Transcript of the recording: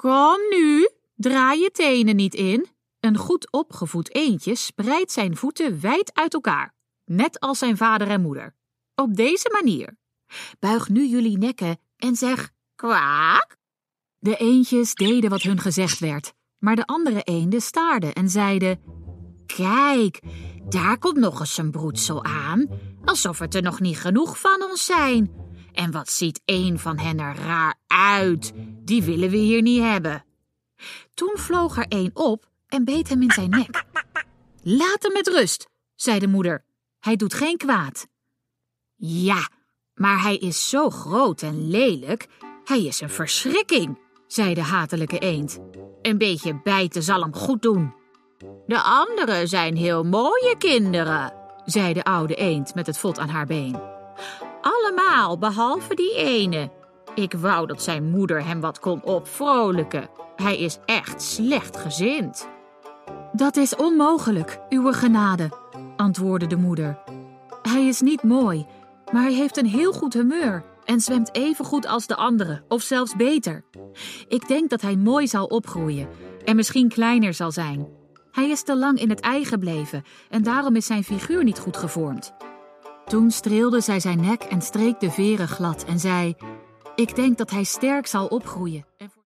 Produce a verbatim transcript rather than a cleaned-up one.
Kom nu, draai je tenen niet in. Een goed opgevoed eendje spreidt zijn voeten wijd uit elkaar, net als zijn vader en moeder. Op deze manier. Buig nu jullie nekken en zeg kwaak. De eendjes deden wat hun gezegd werd, maar de andere eenden staarden en zeiden: Kijk, daar komt nog eens een broedsel aan, alsof het er nog niet genoeg van ons zijn. En wat ziet een van hen er raar uit, die willen we hier niet hebben. Toen vloog er een op en beet hem in zijn nek. Laat hem met rust, zei de moeder. Hij doet geen kwaad. Ja, maar hij is zo groot en lelijk, hij is een verschrikking, zei de hatelijke eend. Een beetje bijten zal hem goed doen. De anderen zijn heel mooie kinderen, zei de oude eend met het vod aan haar been. Allemaal, behalve die ene. Ik wou dat zijn moeder hem wat kon opvrolijken. Hij is echt slechtgezind. Dat is onmogelijk, uwe genade, antwoordde de moeder. Hij is niet mooi, maar hij heeft een heel goed humeur en zwemt even goed als de anderen, of zelfs beter. Ik denk dat hij mooi zal opgroeien en misschien kleiner zal zijn. Hij is te lang in het ei gebleven en daarom is zijn figuur niet goed gevormd. Toen streelde zij zijn nek en streek de veren glad en zei: Ik denk dat hij sterk zal opgroeien.